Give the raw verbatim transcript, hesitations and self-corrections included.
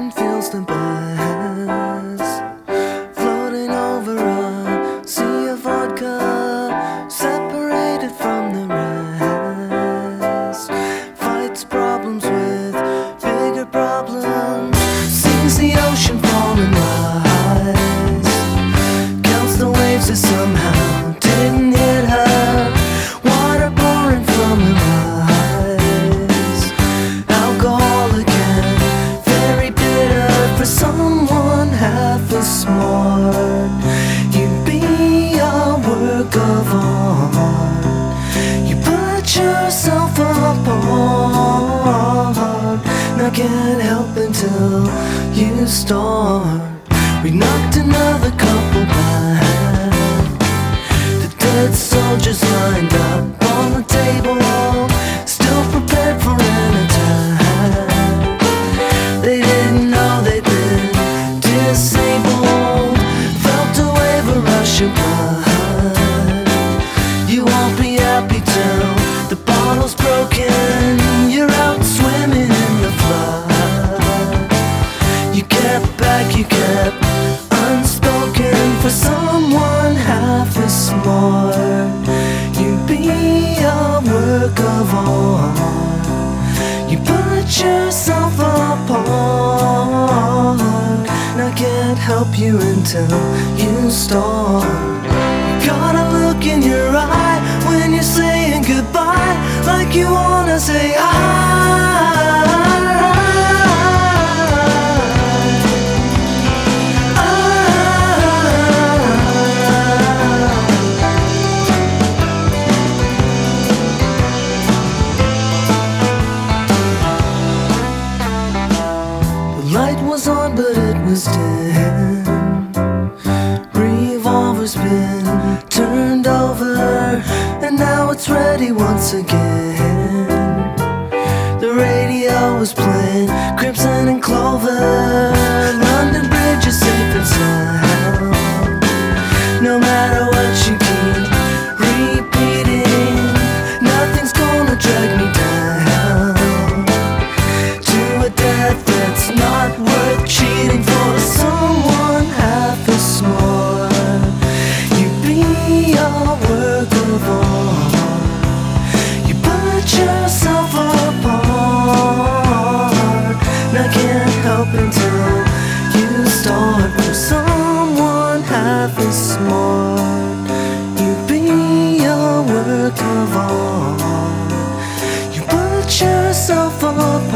one feels the best, floating over a sea of vodka, separated from the rest. Fights problems with bigger problems, sees the ocean fall and rise, counts the waves that somehow didn't hit her, water pouring from her eyes, alcoholic and very bitter. For someone half as smart, you'd be a work of art. You put yourself apart, now can't help until you start. We knocked another couple back, the dead soldiers lined up on the table, still prepared for an attack. They didn't know they'd been disabled, felt a wave of Russian blood. You won't be happy till the bottle's broken, you're out swimming in the flood. You kept back, you kept unspoken. For someone half as smart, you'd be a work of art. You put yourself apart, and I can't help you until you start. You got a look in your eye when you're saying goodbye, like you wanna say hi. The light was on, but it was dim. Revolver's been turned over, and now it's ready once again. The radio was playing Crimson and Clover. London Bridge is safe and sound, no matter what you keep repeating. Nothing's gonna drag me down to a death that's not worth cheating for. Someone half as smart, you'd be a work of art. You put yourself apart, and I can't help until you start. For someone half as smart, you'd be a work of art. You put yourself apart,